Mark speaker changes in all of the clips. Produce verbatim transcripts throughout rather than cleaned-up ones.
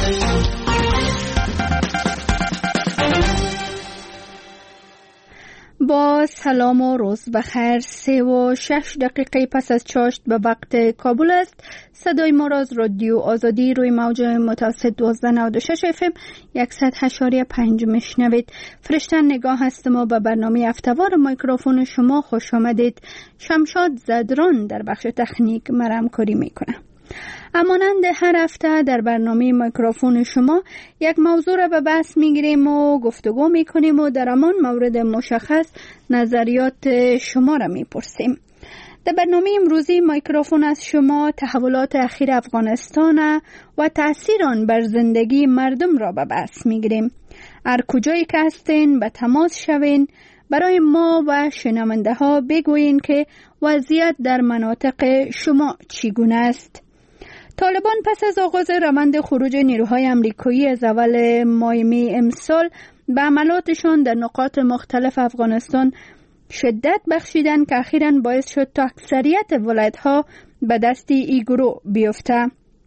Speaker 1: با سلام و روز بخیر. سه و شش دقیقه پس از چاشت به وقت کابل است. صدای ما را از رادیو آزادی روی موج متوسط دوازده نود و شش اف ام صد و هشت و پنج میشنوید. فرشتن نگاه هستم و به برنامه افتوار میکروفون شما خوش آمدید. شمشاد زدران در بخش تکنیک مرام کاری میکنه. امانند هر هفته در برنامه میکروفون شما یک موضوع را به بحث میگیریم و گفتگو میکنیم و در همان مورد مشخص نظریات شما را میپرسیم. در برنامه امروزی میکروفون از شما تحولات اخیر افغانستان و تأثیر آن بر زندگی مردم را به بحث میگیریم. هر کجایی که هستین به تماس شوین، برای ما و شنونده ها بگویین که وضعیت در مناطق شما چگونه است. طالبان پس از آغاز روند خروج نیروهای امریکایی از اول ماه می امسال به عملاتشان در نقاط مختلف افغانستان شدت بخشیدن که اخیراً باعث شد تا اکثریت ولایت‌ها به دست ای گروه بیفته.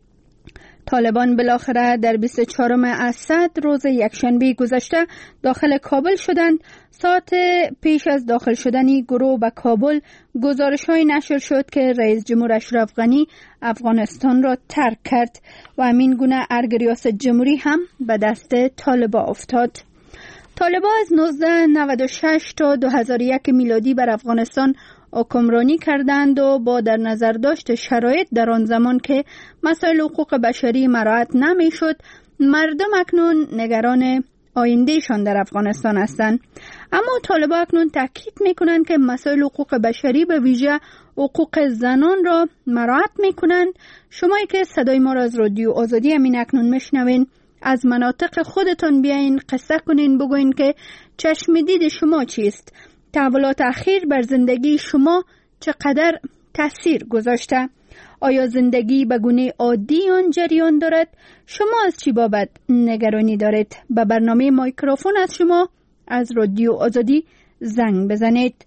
Speaker 1: طالبان بالاخره در بیست و چهارم اسد روز یکشنبه گذشته داخل کابل شدند. ساعت پیش از داخل شدن گروه به کابل گزارش‌های نشر شد که رئیس جمهور اشرف غنی افغانستان را ترک کرد و همین گونه ارگ ریاست جمهوری هم به دست طالبا افتاد. طالبا از نوزده نود و شش تا دو هزار و یک میلادی بر افغانستان حکمرانی کردند و با در نظر داشت شرایط در آن زمان که مسائل حقوق بشری مراعات نمی شد، مردم اکنون نگران آیندهشان در افغانستان هستند. اما طالبان اکنون تاکید میکنند که مسائل حقوق بشری به ویژه حقوق زنان را مراعات میکنند. شمایی که صدای ما را از رادیو آزادی همین اکنون میشنوین، از مناطق خودتان بیاین قصه کنین، بگوین که چشم دید شما چیست؟ تحولات اخیر بر زندگی شما چقدر تاثیر گذاشته؟ آیا زندگی به گونه عادی آن جریان دارد؟ شما از چی بابت نگرانی دارید؟ به برنامه میکروفون از شما از رادیو آزادی زنگ بزنید.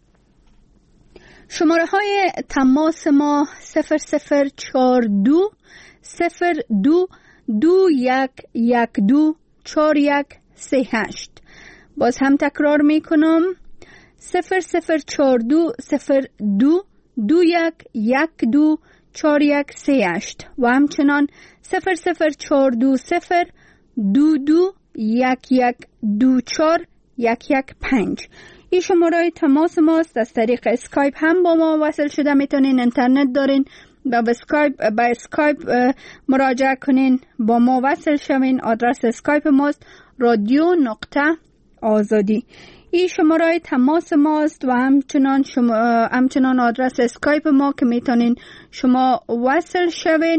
Speaker 1: شماره های تماس ما صفر صفر چهار دو صفر دو دو یک یک دو چهار یک سه هشت. باز هم تکرار میکنم، صفر صفر چهار دو صفر دو دو یک یک دو چهار یک سه هشت و همچنان صفر صفر چهار دو صفر دو دو یک یک دو چهار یک یک پنج. این شماره تماس ماست. از طریق اسکایپ هم با ما وصل شده میتونین. اینترنت دارین با اسکایپ با اسکایپ مراجعه کنین، با ما وصل شوین. آدرس اسکایپ ماست رادیو نقطه آزادی. این شماره تماس ماست و همچنان شما همچنان آدرس اسکایپ ما که میتونین شما وصل شوین.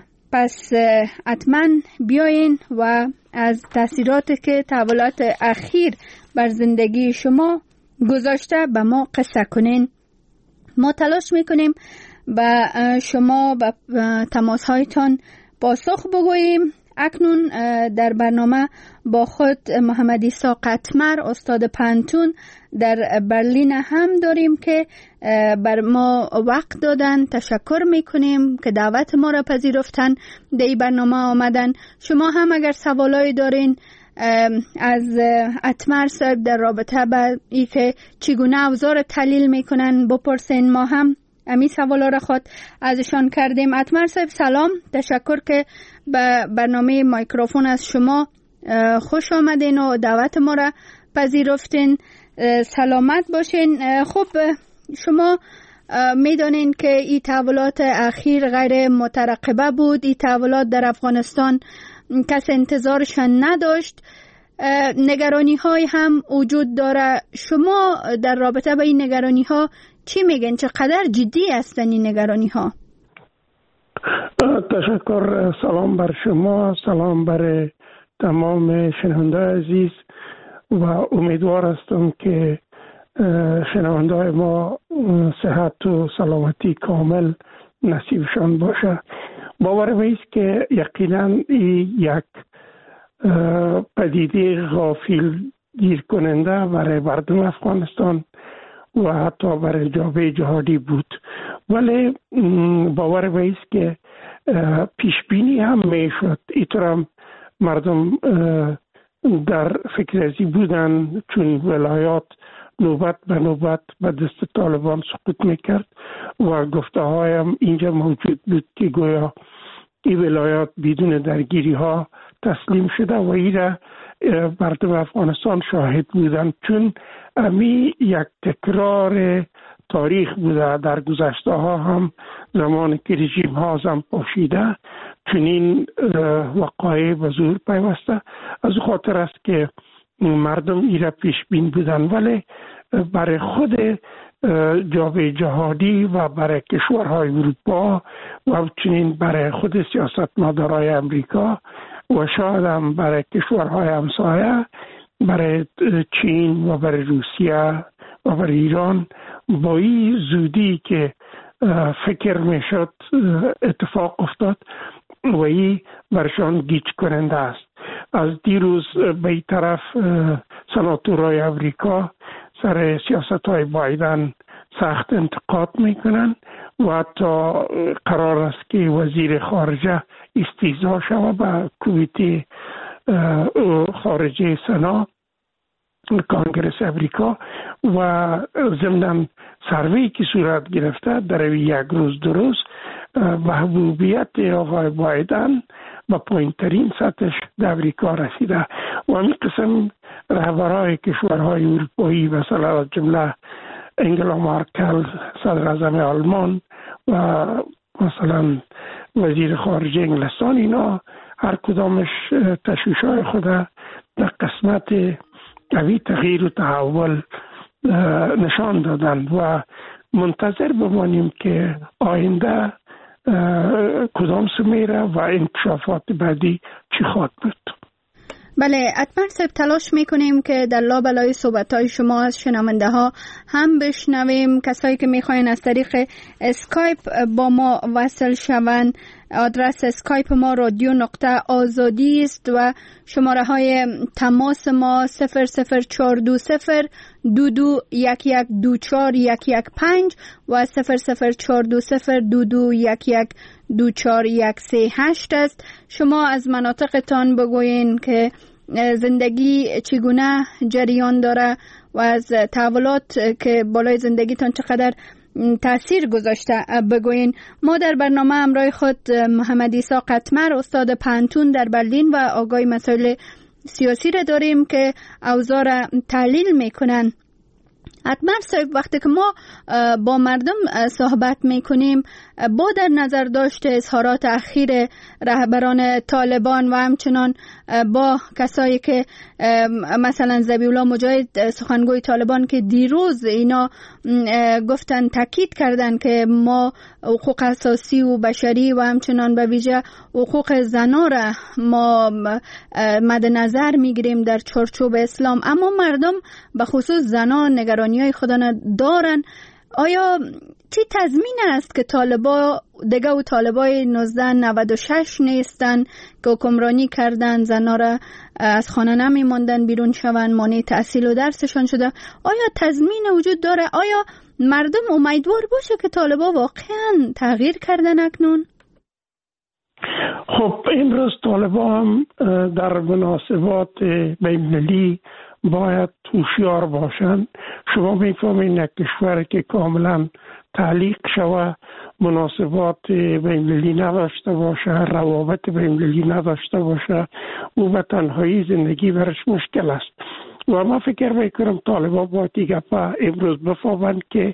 Speaker 1: پس حتما بیاین و از تاثیراتی که تحولات اخیر بر زندگی شما گذاشته به ما قصه کنین. ما تلاش میکنیم به شما به تماس هایتان پاسخ بگوییم. اکنون در برنامه با خود محمد عیسی قطمر استاد پانتون در برلین هم داریم که بر ما وقت دادن. تشکر میکنیم که دعوت ما را پذیرفتن، در این برنامه آمدن. شما هم اگر سوالایی دارین از قطمر صاحب در رابطه با ای که چگونه اوزار تحلیل میکنن بپرسین. ما هم امی سوالا را خود ازشان کردیم. قطمر صاحب سلام، تشکر که به برنامه میکروفون از شما خوش آمدین و دعوت ما را پذیرفتین. سلامت باشین. خب شما میدانین که این تحولات اخیر غیر مترقبه بود. این تحولات در افغانستان کس انتظارشان نداشت. نگرانی های هم وجود داره. شما در رابطه با این نگرانی ها چی میگن؟ چقدر جدی هستن این نگرانی ها؟
Speaker 2: تشکر. سلام بر شما، سلام بر تمام شنونده عزیز و امیدوار هستم که شنونده ما صحت و سلامتی کامل نصیبشان باشه. باور میست که یقینا این یک پدیده غافل گیر کننده برای مردم افغانستان و حتی برای جامعه جهانی بود، ولی باور میست که پیش بینی هم میشد. اینطور هم مردم در فکر ازی بودن، چون ولایات نوبت به نوبت به دست طالبان سقوط میکرد و گفته هایم اینجا موجود بود که گویا این ولایات بدون درگیری ها تسلیم شده و ایره مردم افغانستان شاهد بودن، چون امی یک تکرار تاریخ بوده. در گذشته ها هم زمان که رژیم ها هم پاشیده چنین وقایع به ظهور پیوسته. از خاطر است که مردم ایره پیش بین بودن، ولی برای خود جامعه جهانی و برای کشورهای اروپا و چنین برای خود سیاستمدارای امریکا و شاید هم برای کشورهای همسایه، برای چین و برای روسیه و برای ایران، با این زودی که فکر میشد اتفاق افتاد و این برشان گیج کننده است. از دیروز به این طرف سناتورای امریکا سر سیاست های بایدن سخت انتقاد میکنن و حتی قرار است که وزیر خارجه استیضاح شود به کمیته خارجه سنا کانگرس امریکا و ضمن سروی که صورت گرفته در یک روز دو روز محبوبیت آقای بایدن با پایین ترین سطحش در امریکا رسیده و همین قسم رهبرهای کشورهای اروپایی مثلا از جمله انگلا مارکل صدر اعظم آلمان و مثلا وزیر خارجه انگلستان، اینا هر کدامش تشویش‌های خود در قسمت قوی تغییر و تحول نشان دادن و منتظر بمانیم که آینده کدام سمیره و انکشافات بعدی چی خواهد بود.
Speaker 1: بله، اتمر صاحب تلاش میکنیم که در لابلای صحبت‌های شما از شنونده ها هم بشنویم. کسایی که میخواین از طریق اسکایپ با ما وصل شوند، آدرس اسکایپ ما رادیو نقطه آزادی است و شماره های تماس ما صفر صفر چهار دو صفر دو دو یک یک دو چهار یک یک پنج و صفر صفر چهار دو صفر دو دو یک یک دو چهار یک سه هشت است. شما از مناطقتان بگوین که زندگی چگونه جریان داره و از تحولات که بالای زندگیتان چقدر تأثیر گذاشته بگوین. ما در برنامه همراه خود محمد عیسی قطمر، استاد پانتون در برلین و آگای مسائل سیاسی را داریم که اوضاع را تحلیل میکنن. اتمر صاحب، وقتی که ما با مردم صحبت میکنیم با در نظر داشت اظهارات اخیر رهبران طالبان و همچنان با کسایی که مثلا ذبیحالله مجاهد سخنگوی طالبان که دیروز اینا گفتن، تاکید کردن که ما حقوق اساسی و بشری و همچنان به ویژه حقوق زنا را ما مد نظر میگیریم در چارچوب اسلام، اما مردم به خصوص زنا نگرانی‌های خودشان دارن. آیا چی تضمین است که طالبا دیگه و طالبای نوزده نود و شش نیستن که حکمرانی کردن، زنا را از خانه نمی ماندن بیرون شوند، مانع تحصیل و درسشان شده؟ آیا تضمین وجود داره؟ آیا مردم امیدوار باشه که طالبا واقعا تغییر کردن اکنون؟
Speaker 2: خب امروز طالبا هم در مناسبات بین‌المللی باید هوشیار باشند. شما میفهمین یک کشور که کاملا تعلیق شوه، مناسبات بین‌المللی نداشته باشه، روابط بین‌المللی نداشته باشه، او به تنهایی زندگی برش مشکل است. و ما فکر میکنم طالبان باید دیگه امروز بفهمند که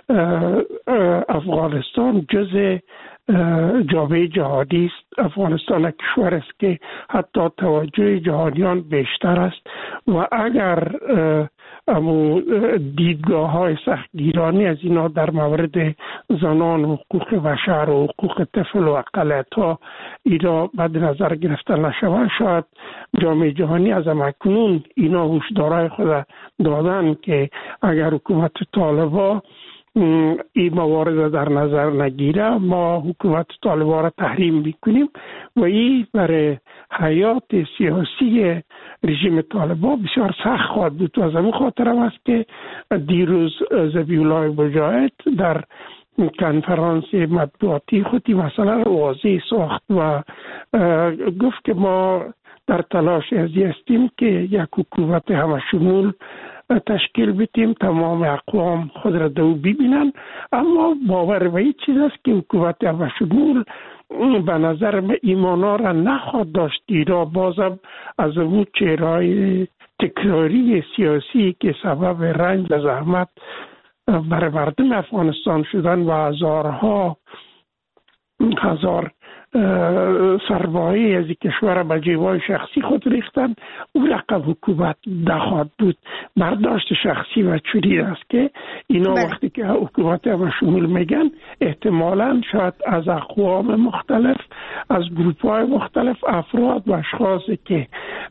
Speaker 2: افغانستان جز جامعه جهانی است. افغانستان یک کشور است که حتی توجه جهانیان بیشتر است و اگر امو دیدگاه های سختگیرانی از اینا در مورد زنان و حقوق بشر و حقوق طفل و اقلیت ها اینا بد نظر گرفته نشود، شاید جامعه جهانی از اکنون اینا هوشدارای خود دادن که اگر حکومت طالبان این موارد در نظر نگیره ما حکومت طالبان را تحریم میکنیم و این برای حیات سیاسی رژیم طالبان بسیار سخت خواهد بود. و از همین خاطر هم است که دیروز ذبیحالله مجاهد در کنفرانس مطبوعاتی خودی مثلا واضح ساخت و گفت که ما در تلاش ازی هستیم که یک حکومت همشمول تشکیل بدیم، تمام اقوام خود را دو ببینن. اما باور به این چیز است که حکومت همشمول به نظر ایمانا را نخواد داشت. ایرا بازم از اون چهرهای تکراری سیاسی که سبب رنج و زحمت بر مردم افغانستان شدن و هزارها هزار سرمایه از کشور به جیبای شخصی خود ریختن، او رقم حکومت نخواهد بود. برداشت شخصی و چنین است که اینا بله. وقتی که حکومت همشمول میگن احتمالاً شاید از اقوام مختلف، از گروپ‌های مختلف، افراد و اشخاصی که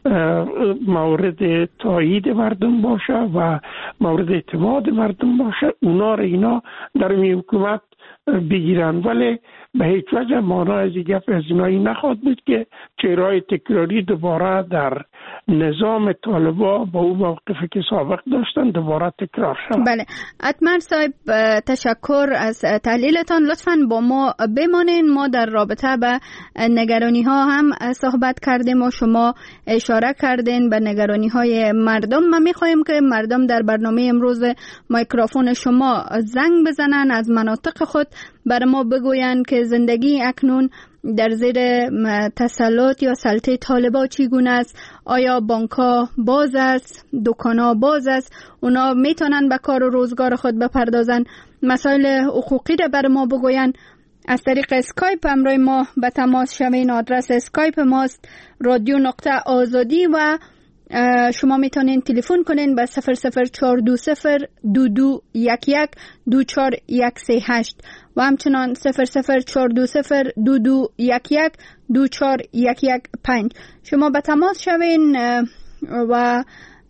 Speaker 2: مورد تایید مردم باشه و مورد اعتماد مردم باشه اونا را اینا در می حکومت بگیرن. ولی به هیچ وجه مانا از این گپ از اینایی نخواد بود که چهرهای تکراری دوباره در نظام طالبا با اون موقفی که سابق داشتن دوباره تکرار شد.
Speaker 1: بله، اتمر صاحب تشکر از تحلیلتان. لطفاً با ما بمانین، ما در رابطه به نگرانی ها هم صحبت کردیم و شما اشاره کردین به نگرانی های مردم. ما میخوایم که مردم در برنامه امروز میکروفون شما زنگ بزنن، از مناطق خود بر ما بگوین که زندگی اکنون در زیر تسلط یا سلطه طالبا چگونه است. آیا بانک‌ها باز است، دکان‌ها باز است، اونا میتونن به کار و روزگار خود بپردازن؟ مسائل حقوقی را بر ما بگوین. از طریق اسکایپ همراه ما به تماس شوین. آدرس اسکایپ ماست رادیو نقطه آزادی و شما میتونین تلفن کنین به صفر صفر چهار دو صفر دو دو یک یک دو چهار یک سه هشت و همچنان صفر صفر چهار دو صفر دو دو یک یک دو چهار یک یک پنج. شما به تماس شوین و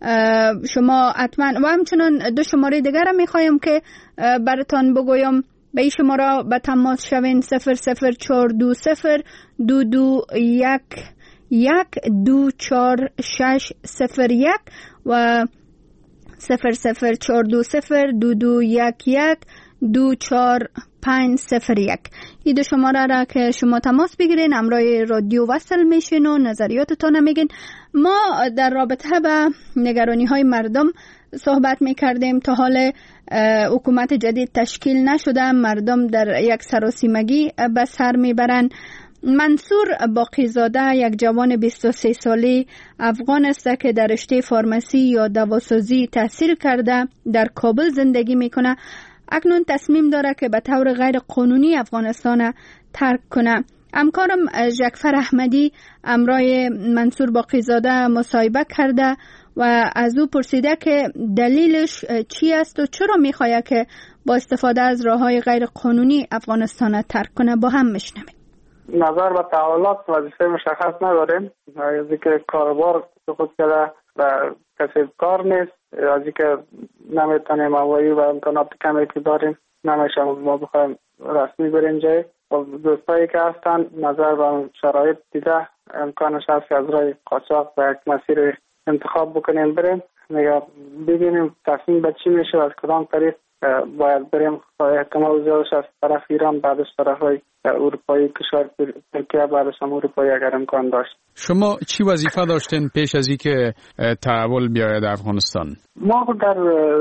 Speaker 1: شما حتما و همچنان دو شماره دیگر هم میخوایم که براتان بگویم. به این شماره به تماس شوین صفر صفر چهار دو صفر دو دو یک یک دو چهار شش صفر یک و صفر صفر چهار دو صفر دو دو یک یک دو چهار پنج صفر یک. این دو شماره را که شما تماس بگیرین همراه رادیو وصل میشین و نظریاتتان میگین. ما در رابطه به نگرانی های مردم صحبت میکردیم. تا حال حکومت جدید تشکیل نشده، مردم در یک سراسیمگی به سر میبرن. منصور باقیزاده یک جوان بیست و سه ساله افغان است که در رشته فارمسی یا دواسازی تحصیل کرده، در کابل زندگی میکنه. اکنون تصمیم داره که به طور غیر قانونی افغانستان ترک کنه. همکارم ژکفر احمدی همراه منصور باقیزاده مصاحبه کرده و از او پرسیده که دلیلش چی است و چرا میخواد که با استفاده از راههای غیر قانونی افغانستان ترک کنه. با هم میشنویم.
Speaker 3: نظر به تحولات وظیفه مشخص نداریم. از اینکه کاربار خود کرده و کسی کار نیست، از اینکه نمیتونیم هوایی و امکانات کمی که داریم نمیشه ما بخوایم رسمی بریم جای. دوستایی که هستن نظر به شرایط دیده امکانش هست که از راه قاچاق و یک مسیر انتخاب بکنیم بریم. نگاه ببینیم تصمیم به چی میشه و از کدام طریق باید بریم. احتمال زیادش از طرف ایران، بعدش طرف های اروپایی، کشور ترکیه، بعدش هم اروپایی اگر امکان داشت.
Speaker 4: شما چی وظیفه داشتین پیش از اینکه تحول بیاید افغانستان؟
Speaker 3: ما در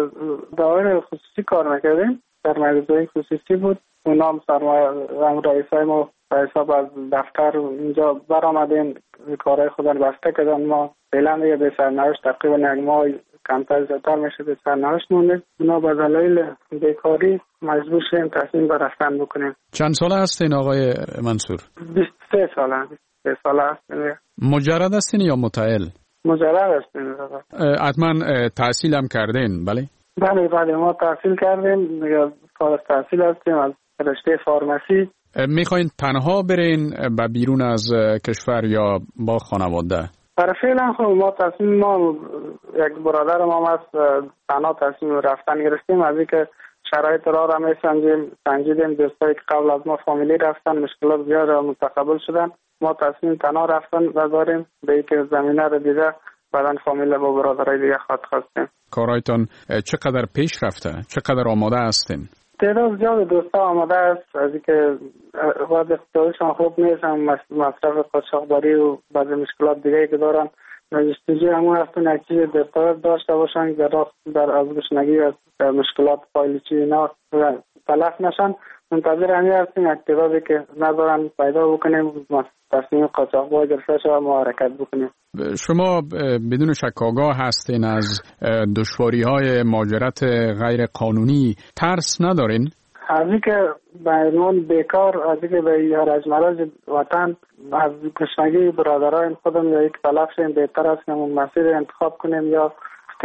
Speaker 3: دائره خصوصی کار میکردیم، سرمایه‌گذاری خصوصی بود. اونا هم سرمایه رئیسای ما به حساب از دفتر اینجا برآمدیم، کارهای خودن بسته کردن. ما فعلا دیگه به سرنوشت تقریبا یک ماه کمتر زیادتر میشه به سرنوشت مونده. اونا به دلایل بیکاری مجبور شدیم تصمیم به رفتن بکنیم.
Speaker 4: چند ساله هستین آقای منصور؟
Speaker 3: بیست و سه ساله. بیست و سه ساله هستیم.
Speaker 4: مجرد هستین یا متعهل؟
Speaker 3: مجرد هستیم.
Speaker 4: حتما تحصیل هم کردین؟ بله
Speaker 3: بله بله ما تحصیل کردیم، فارغ التحصیل هستیم از رشته فارمسی.
Speaker 4: میخواین تنها برین به بیرون از کشور یا با خانواده؟
Speaker 3: برای فعلا خب ما تصمیم ما یک برادر ما هست تنها تصمیم رفتن گرفتیم. از اینکه شرایط را را میسنجیم سنجیدیم، دوستایی که قبل از ما فامیلی رفتن مشکلات زیاد متقبل شدن، ما تصمیم تنها رفتن داریم به اینکه زمینه رو دیگه بعدن فامیل با برادرای دیگه خواهد خواستیم.
Speaker 4: کارایتان چقدر پیش رفته؟ چقدر آماده هستین؟
Speaker 3: تعداد زیاد دوستا آمده است از اینکه وضع اقتصادیشان خوب نیست، هم مصرف قاچاقبری و بعضی مشکلات دیگه که دارن، جستجوی همون هستن یک چیز دستاورد داشته باشن در در از گشنگی و مشکلات پایلیچی اینا تلف نشن. منتظر همی هستیم اکتیبابی که ندارن پیدا بکنیم، تصمیم قاچاقبار گرفته شد و ما حرکت بکنیم.
Speaker 4: شما بدون شک آگاه هستین از دشواری های مهاجرت غیر قانونی، ترس ندارین؟
Speaker 3: از اینکه به عنوان بیکار، از اینکه به هرج مرج وطن از گشنگی برادران خودم یا یک تلف شیم، بهتر است که همون مسیر انتخاب کنیم یا که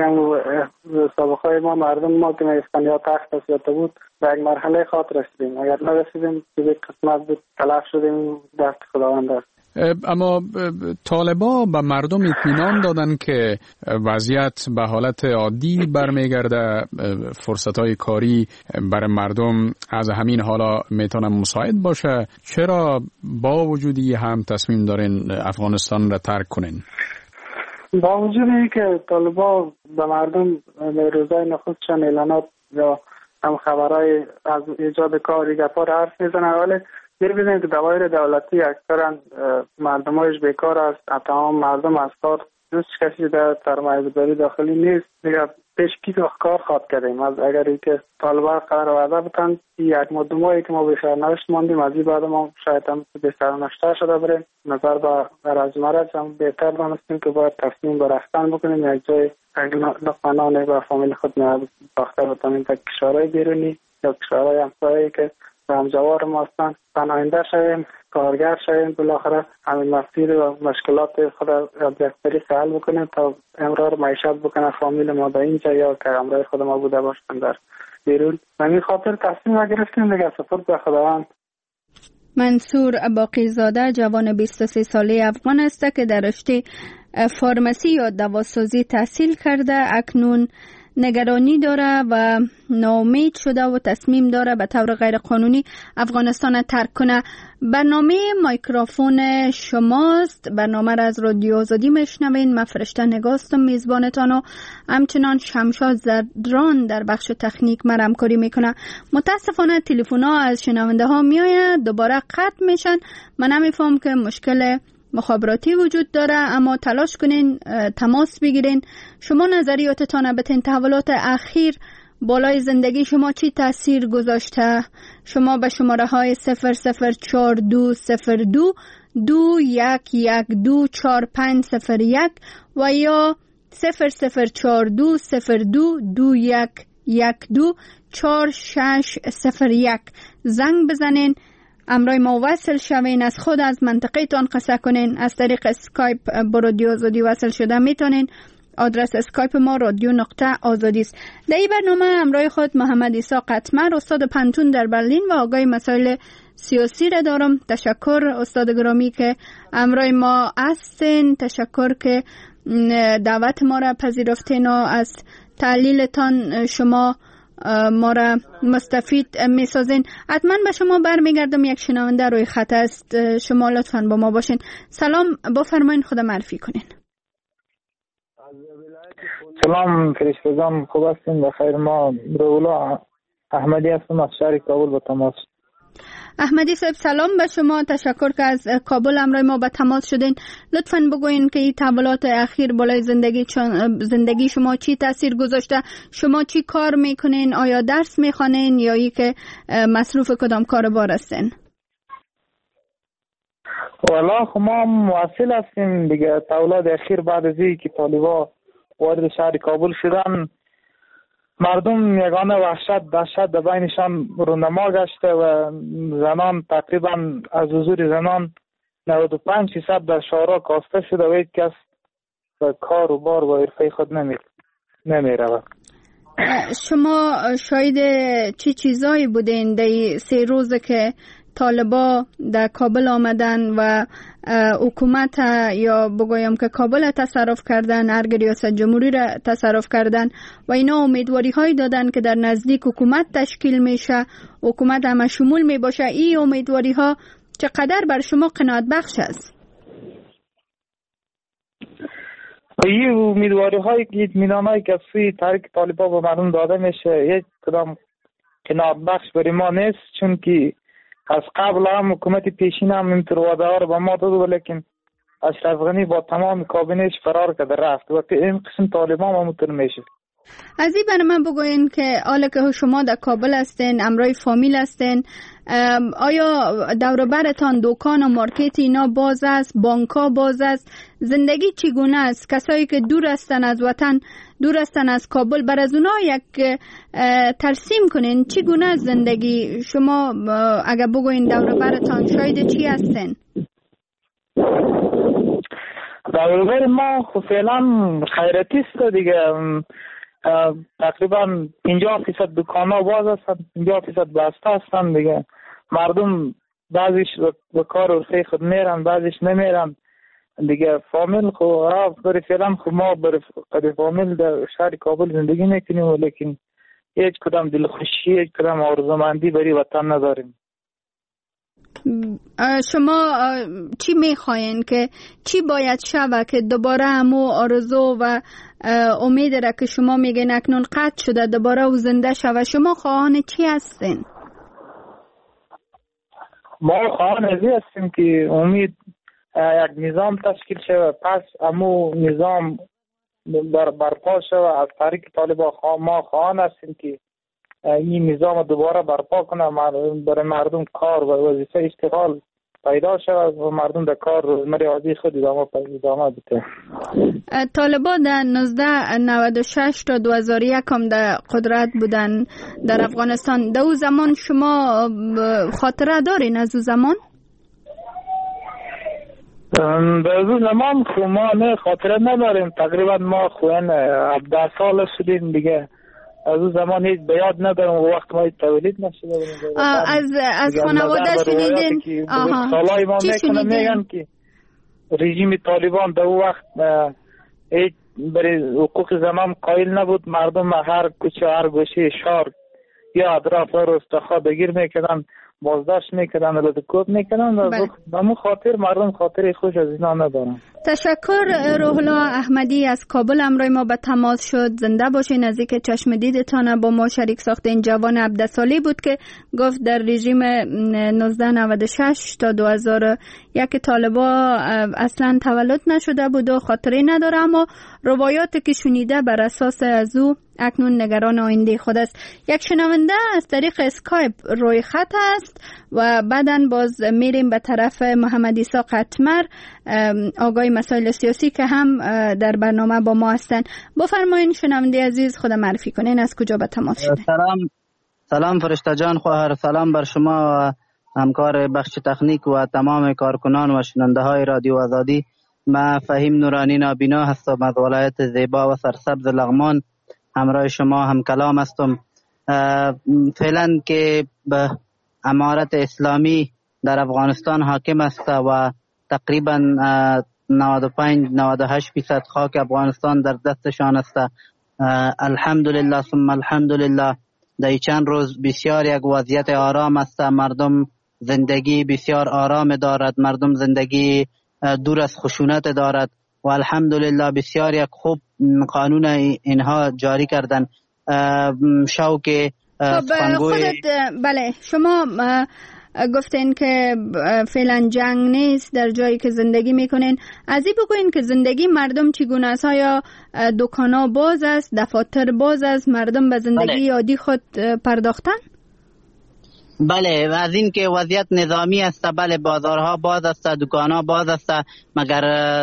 Speaker 3: سابقه ما مردم ما که اسپانیا تخت است بود به یک مرحله خاط رسیدیم، اگر نرسیدیم که یک قسمت بود تلف شدیم، دست خداوند است.
Speaker 4: اما طالبا به مردم اطمینان دادن که وضعیت به حالت عادی برمیگرده، فرصت‌های کاری برای مردم از همین حالا میتونه مساعد باشه. چرا با وجودی هم تصمیم دارین افغانستان را ترک کنین؟
Speaker 3: با وجود اینکه طالبا به مردم روزای نخستشان اعلانات یا هم خبرهای از ایجاد کاری گپا را حرف میزنن، ولی دیر بزنید که دوایر دولتی اکثرا مردمایش بیکار است، تمام مردم از کار دوست کسی در سرمایه‌گذاری داخلی نیست. دیگر پیشکی کار خواد کردیم از اگر ای که طالبا قرار وعده بتن یک مدمایی که ما به سرنوشت ماندیم، از این بعد ما شاید هم به سرنوشت شده بریم. نظر با هرج مرج هم بهتر دانستیم که باید تصمیم به رفتن بکنیم، یک جای لقمانانه با فامیل خود باخته بتانیم تا کشورهای بیرونی یا کشورهای همسایه‌ای که به همجوار ما هستن پناهنده شویم، کارگر شویم، بالاخره همین مسیر و مشکلات خود از یک طریق حل بکنیم تا امرار معیشت بکنه فامیل ما در اینجا یا که همراه خود ما بوده باشن در بیرون. همین خاطر تصمیم گرفتیم دیگه سپرد به خداوند.
Speaker 1: منصور باقیزاده جوان بیست و سه ساله افغان است که در رشته فارمسی یا دواسازی تحصیل کرده، اکنون نگرانی داره و ناامید شده و تصمیم داره به طور غیر قانونی افغانستان ترک کنه. برنامه مایکروفون شماست، برنامه را از رادیو آزادی میشنوین. من فرشته نگاستم میزبانتان و همچنان شمشاد زدران در بخش تکنیک مرا همکاری میکنه. متاسفانه تلفن ها از شنونده ها میآید دوباره قطع میشن. من نمیفهم که مشکل مخابراتی وجود داره، اما تلاش کنین تماس بگیرین. شما نظریاتتان بتین تحولات اخیر بالای زندگی شما چی تاثیر گذاشته؟ شما به شماره های صفر صفر چهار دو صفر دو دو یک یک دو چهار پنج صفر یک و یا صفر صفر چهار دو صفر دو دو یک یک دو چهار شش صفر یک زنگ بزنین، امرای ما وصل شوین. از خود از منطقه تان قصه کنین. از طریق اسکایپ با رادیو آزادی وصل شده میتونین. آدرس اسکایپ ما رادیو نقطه آزادی است. در این برنامه امرای خود محمد عیسی قطمر استاد پنتون در برلین و آگای مسائل سیاسی را دارم. تشکر استاد گرامی که امرای ما هستین، تشکر که دعوت ما را پذیرفتین و از تحلیلتان شما ما را مستفید می سازین. حتما به شما برمیگردم. یک شنونده روی خط است، شما لطفاً با ما باشین. سلام، بفرمایین، خود معرفی کنین.
Speaker 5: سلام فرشتگان، خوب هستین؟ بخیر. ما رولا احمدی هستم از شهر کابل با تماس.
Speaker 1: احمدی صاحب سلام به شما، تشکر که از کابل همراه ما به تماس شدین. لطفاً بگوین که این تحولات اخیر بالای زندگی زندگی شما چی تاثیر گذاشته؟ شما چی کار میکنین؟ آیا درس میخوانین یا ای که مصروف کدام کار بار هستین؟
Speaker 5: والا خب ما مواصل هستیم دیگه. تحولات اخیر بعد از اینکه طالبا وارد شهر کابل شدن، مردم یگانه وحشت دهشت در بینشان رونما گشته و زنان تقریبا از حضور زنان نود و پنج درصد در شهرها کاسته شده و هیچ کس به کار و بار و حرفه خود نمی نمی رود.
Speaker 1: شما شاید چی چیزایی بودین در سه روزه که طالبا در کابل آمدن و حکومت یا بگویم که کابل تصرف کردن، ارگ ریاست جمهوری را تصرف کردن و اینا امیدواری هایی دادن که در نزدیک حکومت تشکیل میشه، حکومت همه شمول می باشه. این امیدواری ها چقدر بر شما قناعت بخش است؟
Speaker 5: این امیدواری هایی که اطمینان هایی که سوی تحریک طالبا به مردم داده میشه یک کدام قناعت بخش برای ما نیست، چون که از قبل هم حکومت پیشین هم اینطور وعده ها رو به ما داد، ولیکن اشرف غنی با تمام کابینش فرار کرده رفت و که این قسم طالبان هم اینطور میشه.
Speaker 1: از این برای من بگوین که حالا که شما در کابل هستین، امرای فامیل هستین، آیا دور برتان دکان و مارکت اینا باز است، بانکا باز است؟ زندگی چگونه است؟ کسایی که دور هستن از وطن، دور هستن از کابل، بر از اونا یک ترسیم کنین چگونه است زندگی؟ شما اگر بگوین دور برتان شاید چی هستین؟
Speaker 5: دور بر ما خب فعلا خیراتی است دیگه. تقریبا پنجاه فیصد دکان‌ها باز هستند، پنجاه فیصد بسته هستند دیگه. مردم بعضیش به کار ورسه خود میرن، بعضیش نمیرن دیگه. فامیل خب برای فعلا خب ما برای فامیل در شهر کابل زندگی میکنیم، ولیکن هیچ کدام دلخوشی، هیچ کدام آرزومندی برای وطن نداریم.
Speaker 1: شما چی میخواین که چی باید شوه که دوباره همو آرزو و امید را که شما میگین اکنون قطع شده دوباره و زنده شوه؟ شما خواهان چی هستین؟
Speaker 5: ما خواهان ازی هستیم که امید یک نظام تشکیل شوه، پس همو نظام بر برپا شوه از طریق طالبان. ما خواهان هستیم که این نظام دوباره برپا کنه، برای مردم کار و وظیفه اشتغال پیدا شود و مردم در کار روزمره عادی خود ادامه بده.
Speaker 1: طالبان در نوزده نود و شش تا دو هزار و یک هم در قدرت بودن در افغانستان. در اون زمان شما خاطره دارین از اون زمان؟
Speaker 5: در اون زمان خب ما نه خاطره نداریم، تقریبا ما خوین هفده سال شدیم دیگه. از اون زمان هیچ بیاد ندارم و وقت ما تولید نشده.
Speaker 1: از از خانواده شنیدین؟
Speaker 5: آها سالای ما میکنه میگن که رژیم طالبان در اون وقت هیچ برای حقوق زنان قائل نبود، مردم هر کوچه هر گوشه شهر یا اطراف روستاها بگیر میکردن، بازداشت میکردن، لطکوب میکردن و همون خاطر مردم خاطر خوش از اینا ندارن.
Speaker 1: تشکر. روح الله احمدی از کابل امروی ما به تماس شد. زنده باشین. نزدیک چشم دیدتان با ما شریک ساخته این جوان هفده سالی بود که گفت در رژیم نوزده نود و شش تا دو هزار و یک طالبا اصلا تولد نشده بود و خاطری نداره، اما روایات که شنیده بر اساس از او اکنون نگران آینده خود است. یک شنونده از طریق اسکایپ روی خط است و بعداً باز میریم به طرف محمد عیسی قطمر آگاه مسائل سیاسی که هم در برنامه با ما هستن. بفرمایین شنونده عزیز خود معرفی کنین، از کجا به تماس شدین؟
Speaker 6: سلام سلام فرشته جان خواهر، سلام بر شما و همکار بخش تکنیک و تمام کارکنان و شنونده های رادیو آزادی. من فهیم نورانی نابینا هستم از ولایت زیبا و سرسبز لغمان، همراه شما هم کلام هستم. فعلا که به امارت اسلامی در افغانستان حاکم است و تقریبا نود و پنج نود و هشت فیصد خاک افغانستان در دستشان است. الحمدلله ثم الحمدلله در چند روز بسیار یک وضعیت آرام است، مردم زندگی بسیار آرام دارد، مردم زندگی دور از خشونت دارد و الحمدلله بسیار یک خوب قانون اینها جاری کردن. شوق
Speaker 1: خودت بله شما گفتین که فعلا جنگ نیست در جایی که زندگی میکنین. از این بگوین که زندگی مردم چگونه است؟ آیا دکانا باز است، دفاتر باز است، مردم به زندگی عادی خود پرداختن؟
Speaker 6: بله، از این که وضعیت نظامی است، بله بازارها باز است، دکانها باز است، مگر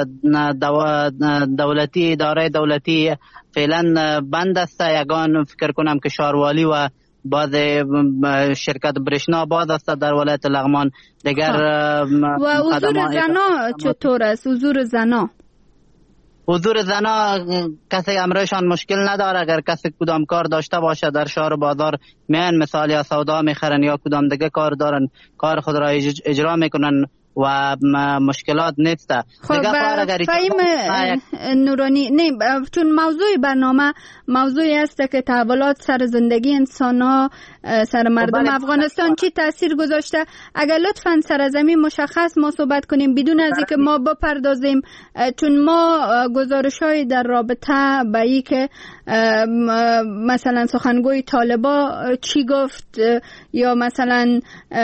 Speaker 6: دولتی اداره دولتی فعلا بند است. یگان فکر کنم که شاروالی و باز شرکت برشنا باز است در ولایت لغمان. دیگر
Speaker 1: و حضور زنا چطور است؟ حضور زنا
Speaker 6: حضور زنا کسی امرشان مشکل نداره. اگر کسی کدام کار داشته باشه در شهر و بازار میان، مثال یا سودا میخرن یا کدام دیگه کار دارن، کار خود را اجرا میکنن و مشکلات نیست.
Speaker 1: خب فهیم نورانی نه، چون موضوع برنامه موضوعی است که تحولات سر زندگی انسان ها، سر مردم افغانستان چی تاثیر گذاشته. اگر لطفاً سرزمین مشخص ما صحبت کنیم بدون از اینکه ما بپردازیم، چون ما گزارش های در رابطه با ای که مثلا سخنگوی طالبا چی گفت یا مثلا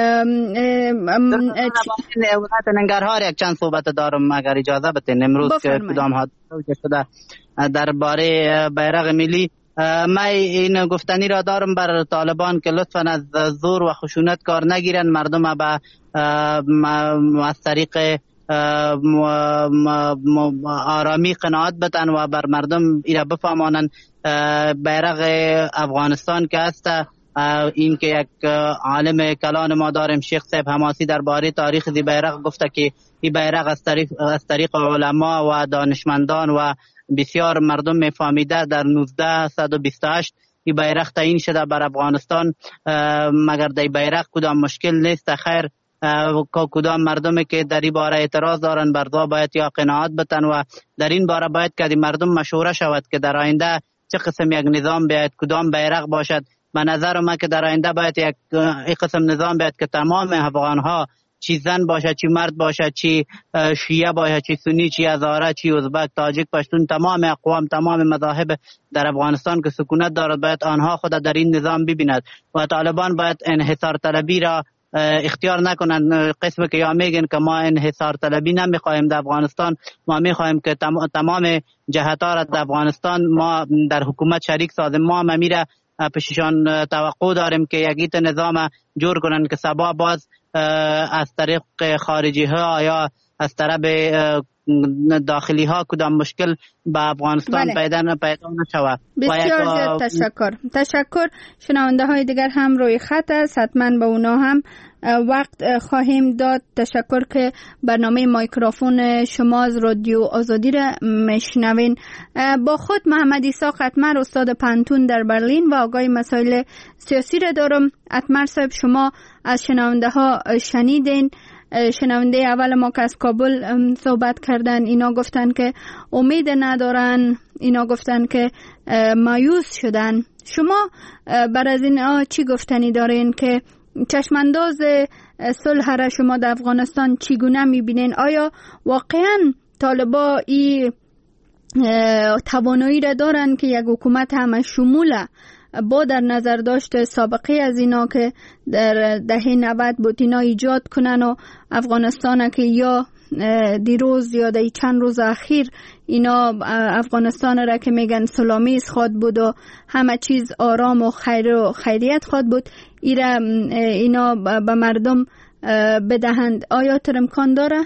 Speaker 6: ننگرهار یک چند صحبت دارم اگر اجازه بدین. امروز که کدام حادثه شده درباره بیرق ملی، من این گفتنی را دارم بر طالبان که لطفاً از زور و خشونت کار نگیرن، مردم به از طریق آرامی قناعت بدن و بر مردم ایره بفهمانن بیرق افغانستان که است. این که یک عالم کلان ما داریم شیخ صاحب حماسی درباره تاریخ دی بیرق گفته که این بیرق از طریق از طریق علما و دانشمندان و بسیار مردم میفهمیده در نوزده بیست و هشت این بیرق تعیین شده بر افغانستان. مگر در بیرق کدام مشکل نیست. خیر کدام مردمی که در این باره اعتراض دارن بردا باید یا قناعت بتن و در این باره باید که مردم مشوره شود که در آینده چه قسم یک نظام باید، کدام بیرق باشد. به نظر من که در آینده باید یک این قسم نظام باید که تمام افغان ها، چی زن باشه چی مرد باشه، چی شیعه باشه چی سنی، چی هزاره چی ازبک تاجیک پشتون، تمام اقوام تمام مذاهب در افغانستان که سکونت دارد باید آنها خود در این نظام ببیند و طالبان باید انحصار طلبی را اختیار نکنند. قسم که یا میگن که ما انحصار طلبی نمیخوایم در افغانستان، ما میخوایم که تمام جهت‌ها را در افغانستان ما در حکومت شریک سازیم. ما هم میره پیششان توقع داریم که یکیت نظام جور کنن که سبا باز از طریق خارجی ها یا از طرف داخلی ها کدام مشکل به افغانستان بله. پیدا پیدا نشود.
Speaker 1: بسیار زیاد تشکر. تشکر. شنونده های دیگر هم روی خط است، حتما به اونا هم وقت خواهیم داد. تشکر که برنامه مایکروفون شما از رادیو آزادی را میشنوین. با خود محمد عیسی قطمر استاد پانتون در برلین و آگاه مسائل سیاسی را دارم. قطمر صاحب شما از شنونده ها شنیدین. شنونده اول ما که از کابل صحبت کردن اینا گفتن که امید ندارن، اینا گفتن که مایوس شدن. شما بر از این چی گفتنی دارین که چشمانداز صلح را شما در افغانستان چگونه میبینین؟ آیا واقعا طالبا این توانایی را دارن که یک حکومت همه شموله با در نظر داشت سابقه از اینا که در دهه نود بود اینا ایجاد کنن و افغانستان که یا دیروز یا در چند روز اخیر اینا افغانستان را که میگن سلامیز خواد بود و همه چیز آرام و خیر و خیریت خواد بود اینا, اینا به مردم بدهند؟ آیا تر امکان داره؟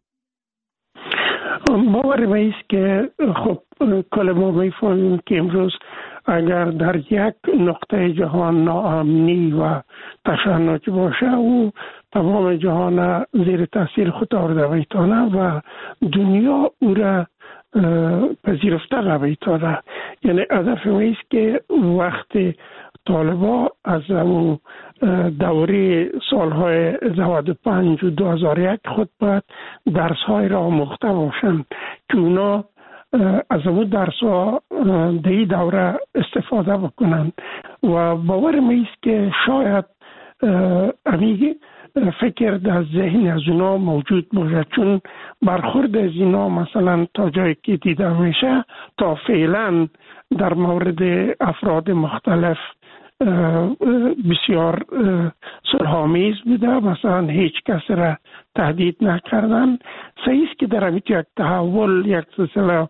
Speaker 2: باور میست که خب کل ما میفهمیم که امروز اگر در یک نقطه جهان ناامنی و تشنج باشه او تمام جهان زیر تاثیر خود آورده میتونه و دنیا او را پذیرفته نمیتونه. یعنی هدف میست که وقتی طالبا از اون دوره سالهای نود و پنج و دو هزار و یک خود باید درس‌های را آموخته باشند که اونا از اون درس‌ها در این دوره استفاده بکنند و باور میست که شاید امی فکر در ذهن از اونا موجود باشه، چون برخورد از اینا مثلا تا جایی که دیده میشه تا فعلا در مورد افراد مختلف بسیار صلح‌آمیز بوده، مثلا هیچ کس را تهدید نکردن. صحیح است که در همین یک تحول یک سلسله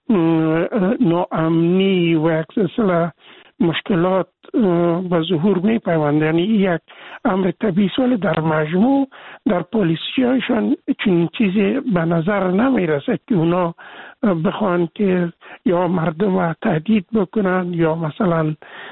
Speaker 2: ناامنی و یک سلسله مشکلات به ظهور می پیوند، یعنی یک امر طبیعی، ولی در مجموع در پالیسی هایشان چنین چیزی به نظر نمی رسد که اونا بخوان که یا مردم تهدید بکنن یا مثلا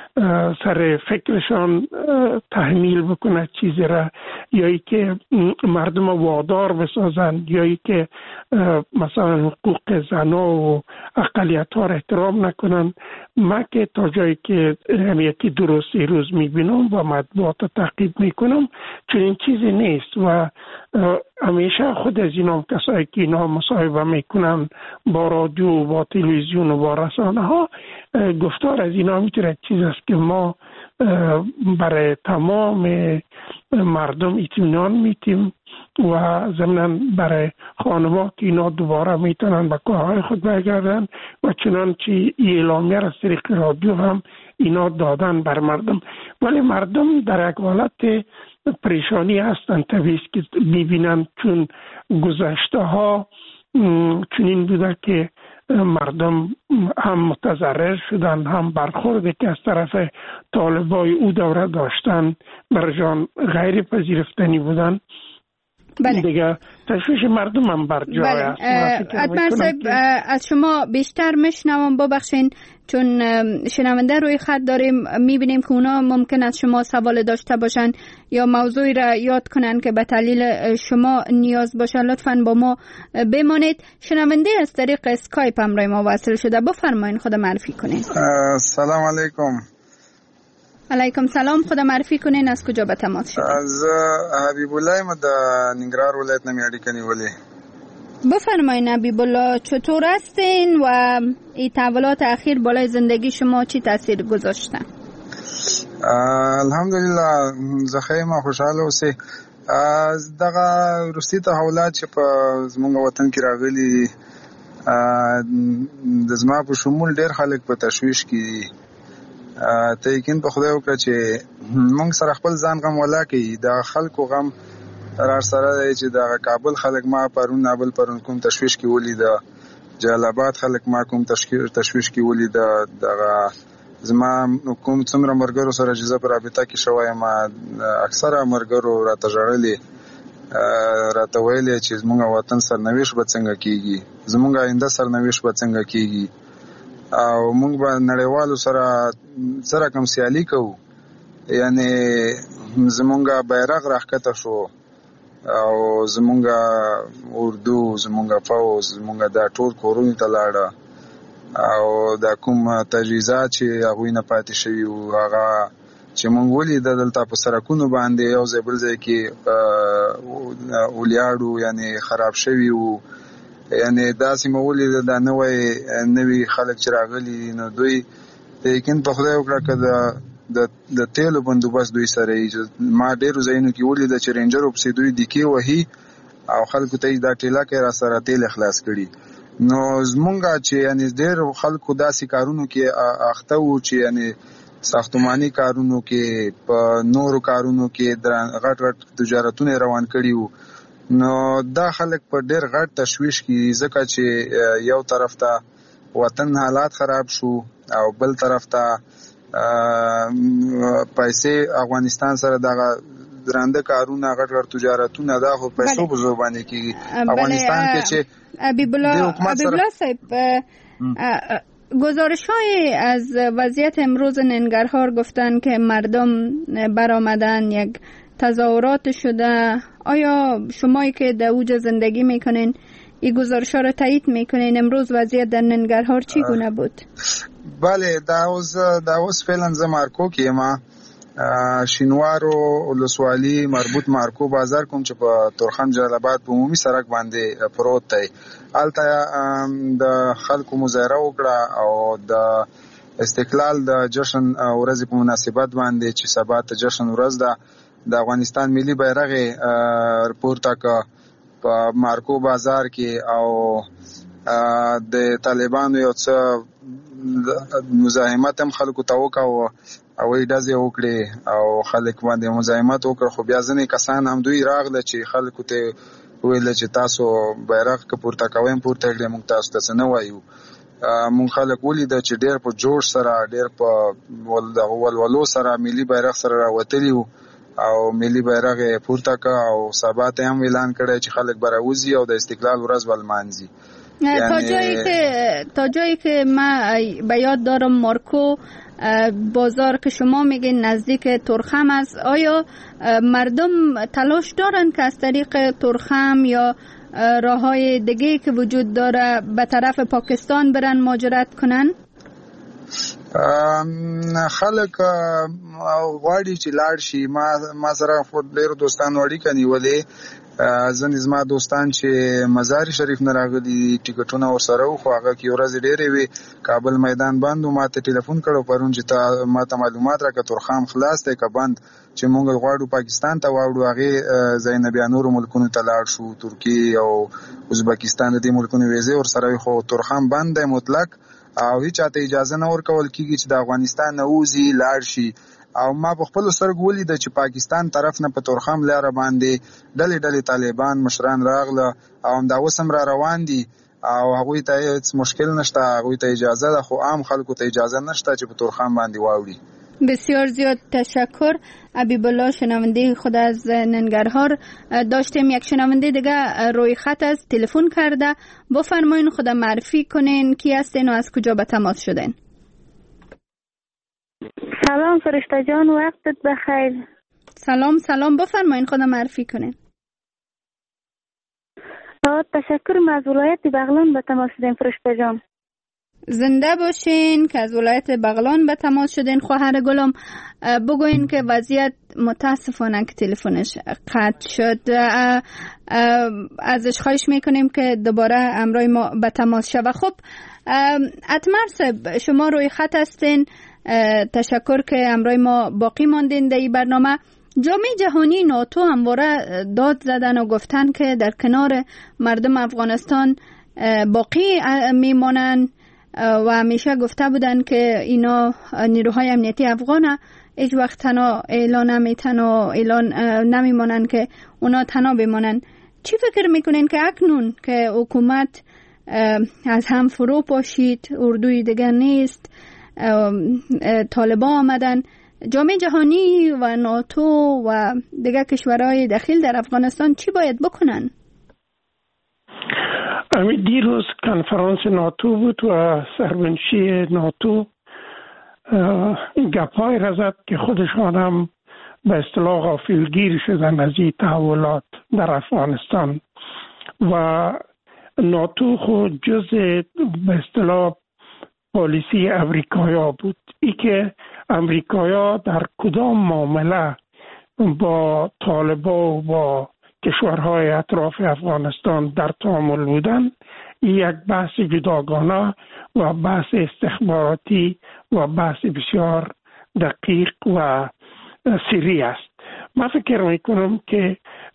Speaker 2: سر فکرشان تحمیل بکنه چیزی را، یا که مردم وادار بسازن، یا که مثلا حقوق زنا و اقلیت ها را احترام نکنن. من که تا جایی که یکی درستی روز میبینم و مطبوعات تعقیب میکنم چون این چیزی نیست و همیشه خود از اینا کسایی که اینا مصاحبه میکنن با رادیو و با تلویزیون و با رسانه ها، گفتار از اینا میتونه چیز است که ما برای تمام مردم اطمینان میتیم و ضمناً برای خانم‌ها که اینا دوباره میتونن به کارهای خود برگردن و چنانچه اعلامیه از طریق رادیو هم اینا دادن بر مردم. ولی مردم در یک حالت پریشانی هستن طبیعی که میبینن، چون گذشته ها چنین بوده که مردم هم متضرر شدن، هم برخورد که از طرف طالبای او دوره داشتن برشان غیر پذیرفتنی بودن.
Speaker 1: بله.
Speaker 2: دیگه تشویش مردم هم بر جای است.
Speaker 1: ادمر صاحب از شما بیشتر میشنوم، ببخشین چون شنونده روی خط داریم، میبینیم که اونا ممکن است شما سوال داشته باشن یا موضوعی را یاد کنن که به دلیل شما نیاز باشه. لطفاً با ما بمانید. شنونده از طریق اسکایپ همراه ما وصل شده، بفرمایید خود معرفی کنین.
Speaker 7: سلام علیکم.
Speaker 1: علیکم سلام، خود معرفی کنین، از کجا به تماس شدین؟
Speaker 7: از حبیب الله م د ننګرهار ولایت نه اړیکه نیولې.
Speaker 1: بفرمایید حبیب الله، چطور هستین و این تحولات اخیر بالای زندگی شما چی تاثیر گذاشته؟
Speaker 7: الحمدلله زه ښه یم، خوشحاله اوسئ. از دغه وروستي تحولات چې په زموږ وطن کې راغلي د زما په شمول ډېر خلک په تشویش کې دي. ته یقین په خدای وکړه چې موږ سره خپل ځان غم ولا کوي، د خلکو غم را سره دی چې د کابل خلک ما پرون نابل پرون کوم تشویش کې ولید، جلال آباد خلک ما کوم تشویش کې ولید، دغه زما کوم څومره مرګرو سره چې زه په رابطه کې شوی ما اکثره مرګرو راته ژړلي، راته ویلي چې زموږ وطن سرنوشت به څنګه کېږي، زموږ آینده سرنوشت به څنګه کېږي او موږ به نړیوالو سره سره کوم سیالي کوو. یعنی زموږ بیرغ راښکته شو او زموږ اردو، زموږ فوز، زموږ دا ټول کورونو ته لاړه او دا کوم تجهیزات چې هغوی نه پاتې شوي وو هغه چې موږ ولیده دلته په سړکونو باندې یو ځای بل ځای کې ولیاړو، یعنی خراب شوي وو. یعنی داسې مو ولیده دا نوی نوي خلک چې راغلي نو دوی ته یقین په خدای وکړه که د د تیلو بندوبست دوی سره یي. ما ډېرو ځایونو کې ولیده چې رینجرو پسې دوی دیکې وهي او خلکو ته یې دا ټیله کې را سره تیل اخلاص کړي. نو زمونږ چې یعنی ډېر خلکو داسې کارونو کې اخته وو چې یعنی ساختماني کارونو کې په نورو کارونو کې غټ غټ تجارتونه روان کړي وو. نو دا خلک په ډېر غټ تشویش کې ځکه چې یو طرف ته وطن حالات خراب شو او بل طرف ته پیسې افغانستان سره دغه درانده کارونه غټ غټ تجارتونه دا خو پیسو په زور باندې کېږي افغانستان کې چې
Speaker 1: حبیب الله صاحب گزارش‌های از وضعیت امروز ننگرهار گفتن که مردم برآمدن، یک تظاهرات شده. آیا شمایی که در اوج زندگی میکنین این گزارش‌ها را تایید میکنین؟ امروز وضعیت در ننگرهار چی گونه بود؟
Speaker 7: بله دا اوس دا اوس فعلا زه مارکو کې ما شینوارو ولسوالي مربوط مارکو بازار کوم چې په تورخم جلال آباد په عمومي سړک باندې پروت دی. هلته د خلکو مظاهره وکړه او د استقلال د جشن ورځې په مناسبت باندې چې سبا ته جشن ورځ ده د افغانستان ملي بیرغ پورته کړه په مارکو بازار کې او د طالبانو یو څه مزاحمت هم خلکو ته وکړه او یې ډزې وکړې او خلک باندې مزاحمت وکړه. خو بیا ځینې کسان هم دوی راغله چې خلکو ته ویل چې تاسو بیرغ که پورته کوئ پورته کړئ، موږ تاسو ته څه نه وایو. موږ خلک ولیده چې ډېر په جوش سره ډېر په ولولو سره ملي بیرغ سره راوتلي وو او ملي بیرغ پورته کړه او سبا ته هم اعلان کړی چې خلک به راوځي او د استقلال ورځ به لمانځي.
Speaker 1: تا جایی که تا جایی که من به یاد دارم مارکو بازار که شما میگین نزدیک ترخم است، آیا مردم تلاش دارن که از طریق ترخم یا راههای دیگه که وجود داره به طرف پاکستان برن مهاجرت کنن؟
Speaker 7: خلک غواړي چې لاړ شي. ما ما سره خو ډېر دوستان اړیکه نیولې، ځینې زما دوستان چې مزار شریف نه راغلي ټیکټونه ورسره وو، خو هغه کې ورځې ډېرې وې، کابل میدان بند و. ما ته ټلیفون کړو پرون چې تا ما ته معلومات راکړه ترخام خلاص دی که بند، چې موږ غواړو پاکستان ته واوړو. هغې ځای نه بیا نورو ملکونو ته لاړ شو، ترکیې او ازبکستان د دې ملکونو ویزې ورسره وي، خو ترخام بند دی مطلق او هیڅ چاته اجازه نه ورکول کېږي چې د افغانستان نه ووځي لاړ شي. او ما په خپلو سترګو ولیده چې پاکستان طرف نه په ترخم لاره باندې ډلې ډلې طالبان مشران راغله او همدا اوس هم را روان دي او هغوی ته هیڅ مشکل نشته، هغوی ته اجازه ده، خو عام خلکو ته اجازه نشته چې په ترخم باندې واوړي.
Speaker 1: بسیار زیاد تشکر. حبیب الله شنونده خود از ننگرهار. داشتیم یک شنونده دیگه روی خط از تلفن کرده، بفرمایین خود معرفی کنین کی هستین و از کجا به تماس شدین.
Speaker 8: سلام فرشته جان، وقتت بخیر.
Speaker 1: سلام سلام، بفرمایین خود معرفی کنین.
Speaker 8: تشکر. من از ولایت بغلان به تماس شدیم فرشته جان.
Speaker 1: زنده باشین که از ولایت بغلان به تماس شدین. خواهر گلم بگوین که وضعیت متاسفانه که تلفنش قطع شد، ازش خواهش میکنیم که دوباره امروی ما به تماس شود. خب اتمر صاحب، شما روی خط هستین، تشکر که امروی ما باقی ماندین در این برنامه. جامعه جهانی ناتو همواره داد زدن و گفتن که در کنار مردم افغانستان باقی میمانن و همیشه گفته بودن که اینا نیروهای امنیتی افغان هیچ وقت تنها اعلان نمیتن و اعلان نمیمانن که اونا تنها بمانن. چی فکر میکنین که اکنون که حکومت از هم فرو پاشید، اردوی دیگر نیست، طالبان آمدن، جامعه جهانی و ناتو و دیگر کشورهای داخل در افغانستان چی باید بکنن؟
Speaker 2: دیروز کنفرانس ناتو بود و سرمنشی ناتو گپای را زد که خودشان هم به اصطلاح غافلگیر شدن از این تحولات در افغانستان و ناتو خود جز به اصطلاح پالیسی امریکایا بود، ای که امریکایا در کدام معامله با طالبان و با کشورهای اطراف افغانستان در تعامل بودن، یک بحث جداگانه و بحث استخباراتی و بحث بسیار دقیق و سری است. من فکر میکنم که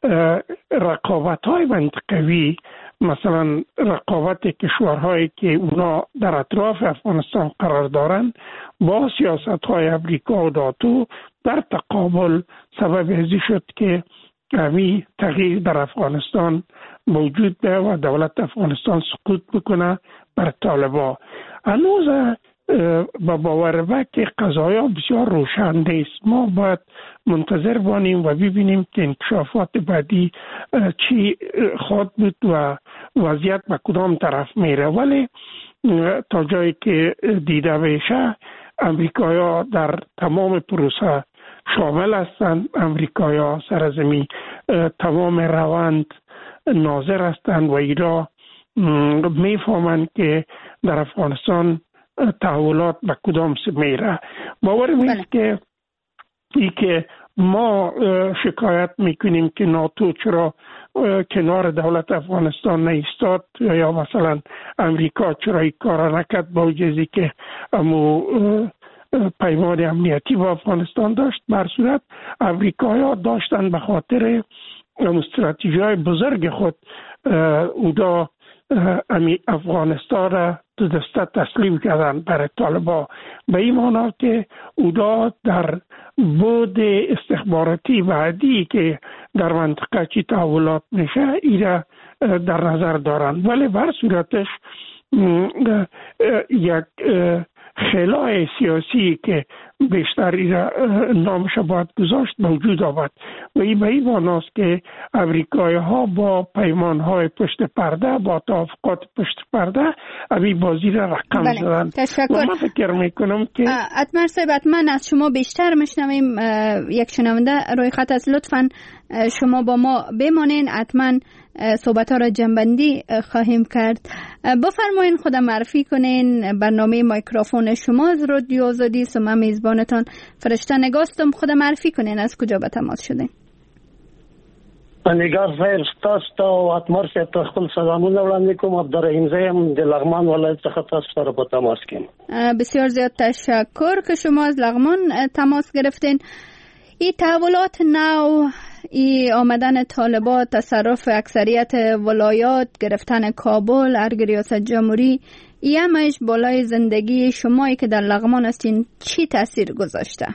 Speaker 2: رقابت‌های منطقوی، مثلا رقابت کشورهایی که اونا در اطراف افغانستان قرار دارند با سیاست‌های امریکا و ناتو در تقابل سبب ازی شد که همی تغییر در افغانستان موجود ده و دولت افغانستان سقوط بکنه بر طالبان. هنوز با باور و که قضایا بسیار روشنده است. ما باید منتظر بانیم و ببینیم که انکشافات بعدی چی خواهد بود و وضعیت به کدام طرف میره. ولی تا جایی که دیده بشه امریکایا در تمام پروسه شامل هستند. امریکایا سرزمی تمام روند ناظر هستند و ایرا میفهمند که در افغانستان تحولات به کدام سو میره. باور میست که ای که ما شکایت میکنیم که ناتو چرا کنار دولت افغانستان نیستاد یا مثلا امریکا چرا این کار نکرد، با وجودی که امو پیمان امنیتی با افغانستان داشت. بر صورت امریکایی‌ها داشتن به خاطر استراتژی‌های بزرگ خود اودا امی افغانستان را دو دسته تسلیم کردن برای طالبان، به این معنا که اودا در بود استخباراتی بعدی که در منطقه چی تحولات میشه ایره در نظر دارن. ولی بر صورتش یک خلای سیاسی که بیشتر نامش باید گذاشت موجود آمد و این به این معناست که امریکایی ها با پیمان های پشت پرده با توافقات پشت پرده امی بازی را رقم
Speaker 1: بله.
Speaker 2: زدن.
Speaker 1: تشکر.
Speaker 2: و من فکر میکنم که
Speaker 1: اتمر صاحب من از شما بیشتر میشنویم. یک شنونده روی خط است، لطفاً شما با ما بمانین، حتما صحبت ها را جنبندی خواهیم کرد. بفرمایین خودم معرفی کنین. برنامه مایکروفون شما از رادیو آزادی است و من میزبانتان فرشته نگاستم. خودم معرفی کنین از کجا به تماس شدین.
Speaker 9: نگار صاحب تاسو ته او اتمر صاحب ته خپل سلامونه وړاندې کوم. عبدالرحیم زیم د لغمان ولایت څخه تاسو سره په تماس کیم.
Speaker 1: بسیار زیاد تشکر که شما از لغمان تماس گرفتین. این تحولات نو، ای آمدن طالبان، تصرف اکثریت ولایات، گرفتن کابل، ارگ ریاست جمهوری، ای همش بالای زندگی شمایی که در لغمان هستین چی تاثیر گذاشته؟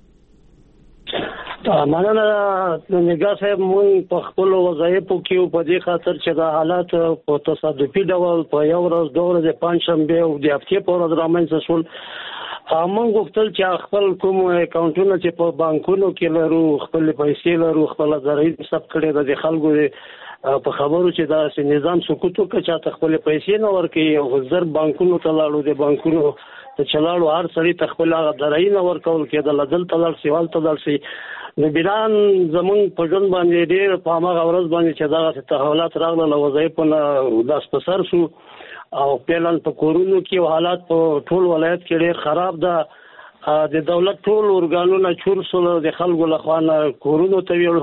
Speaker 9: مننه نگاه صاحب، مون په خپل وظایفو کې په دې خاطر چې د حالات په تصادفي ډول په یو ورځ دوه ورځې پنځشنبه او د هفتې په ورځ رامنځته شول. موږ غوښتل چې خپل کوم اکاونټونه چې په بانکونو کې لرو، خپل پیسې لرو، خپل زرعي حساب کړی د خلکو په خبرو چې دا نظام سکوت وکړي چې ته خپل پیسې نه ورکړي او زر بانکونو ته لاړو، د بانکونو ته چلاړو، هر سړی ته خپل زرعي نه ورکول کېدل، لدل ته لاړ شي، والته لاړ شي. نو بلان زمون په ژوند باندې ډېر په هغه ورځ باندې چې دا تحولات راغله، وظایفونه داس په سر شو او پلان په کورونو کې حالات په ټول ولایت کې ډېر خراب ده. د دولت ټول ارګانونه چور سول، د خلکو لخوا کورونو ته ویل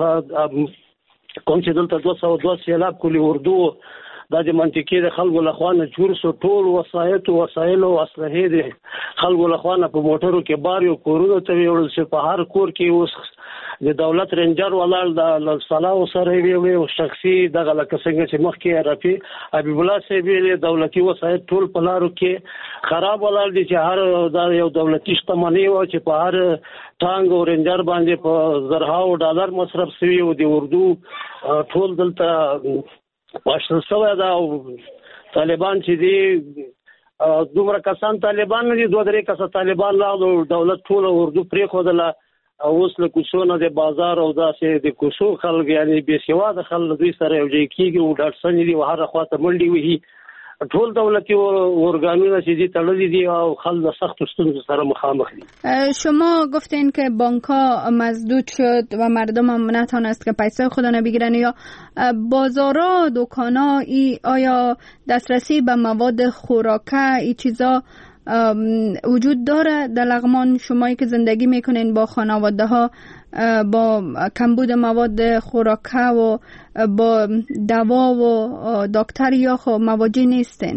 Speaker 9: کوم چې دلته دوه سوه دوه سیلاب کولی اردو دا د منطقې د خلکو لخوا نه چور سو، ټول وسایط او وسایل او اسلحې د خلکو لخوا نه په موټرو کې بار یو کورونو ته ویل چې په هر کور کې اوس د دولت رنجر ولال د صلاح سره وی او شخصي دغه لکه څنګه چې مخکې رفیع حبیب الله صاحب دولتي وسایط ټول په لارو کې خراب ولال دي چې هر دا یو دولتي شتمنۍ و چې په هر ټانګ او رنجر باندې په زرهاو ډالر مصرف شوی او د اردو ټول دلته پاشل شوی دا. او طالبان چې دي دومره کسان طالبان نه دي، دوه درې کسه طالبان راغلو، دولت ټول اردو پرې خودله اوس له کوڅو د بازار او داسې د کوڅو خلک یعنی بې سواده خلک دوی سره یو ځای کېږي او ډاټسن دي او هر خواته منډې وهي. ټول دولتي ارگانونه چې دي تړلي دي او خلک سخت ستونزو سره مخامخ دي.
Speaker 1: شما گفتین که بانک ها مسدود شد و مردم هم نتونست که پیسه خود را بگیرن، یا بازارها، دکانا، ای آیا دسترسی به مواد خوراکه ای چیزا وجود داره در لغمان؟ شمایی که زندگی میکنین با خانواده ها با کمبود مواد خوراکه و با دوا و دکتر یا خو مواجه نیستین؟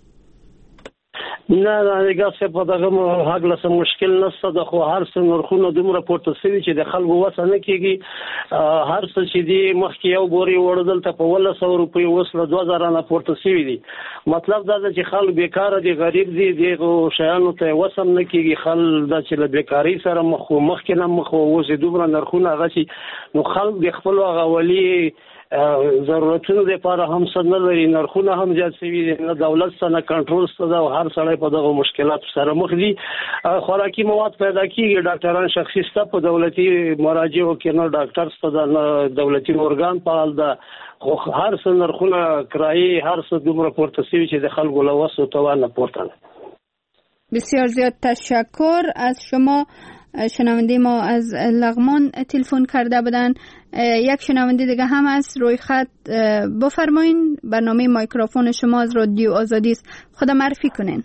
Speaker 9: نه نه نگاه صاحب په دغه هغه څه مشکل نشته. د خو هر څه نرخونه دومره پورته شوي چې د خلکو وسه نه کېږي. هر څه چې دي مخکې یو بورې وړه دلته په اوولس سوه روپۍ اوس له دوه زره نه پورته شوي دي. مطلب دا ده چې خلک بیکاره دي، غریب دي، دغو شیانو ته وس هم نه کېږي. خلک دا چې له بیکارۍ سره مخ وو، مخکې نه مخ وو، اوس دومره نرخونه هغه شي نو خلک د خپلو هغه ولي ضرورتونو لپاره هم څه نه لري، نرخونه هم زیات شوي دي، نه دولت څه نه کنټرول شته ده او هر سړی په دغه مشکلاتو سره مخ دي. خوراکي مواد پیدا کېږي، ډاکټران شخصي شته په دولتي مراجعو کې، نه ډاکټر شته ده، نه دولتي ارګان فعال ده، خو هر څه نرخونه کرایې هر څه دومره پورته شوي چې د خلکو له وس و توان نه پورته ده.
Speaker 1: بسیار زیاد تشکر از شما. شنونده ما از لغمان تلفن کرده بودن. یک شنونده دیگه هم از روی خط. بفرمایین، برنامه مایکروفون شما از رادیو آزادی است، خود معرفی کنین.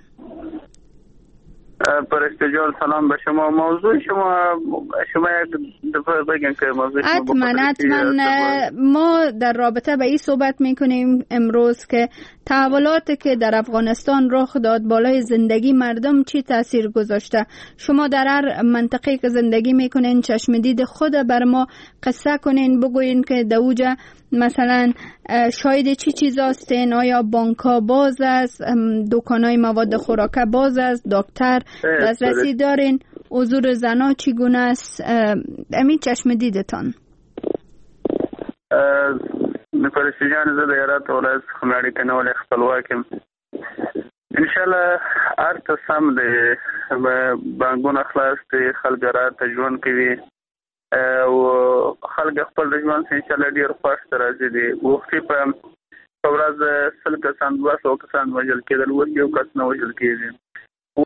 Speaker 3: فرشته جان سلام به شما. موضوع شما شما بگین که موضوع شما
Speaker 1: حتما حتما ما در رابطه به این صحبت میکنیم امروز که تحولاتی که در افغانستان رخ داد بالای زندگی مردم چی تاثیر گذاشته. شما در هر منطقه که زندگی میکنین چشم دید خود بر ما قصه کنین، بگوین که دوجه مثلا شاید چی چیز هستین، آیا بانکا باز است، دکانای مواد خوراکه باز است، دکتر دسترسی دارین، حضور زنا چگونه است؟ امین چشم دیدتان.
Speaker 3: فرشته جان زه د هرات ولایت خملاړي کنه ولې خپلواکم. ان شاء الله ارته سم دی بانکونه خلاص دي، خلک راته ژوند کوي او خلک خپل ژوند ان شاء الله ډیر خوښ راځي دي. وختي په ورځ سل کسان دوه سوه کسان وژل کېدل، اوس یو کس نه وژل کېږي.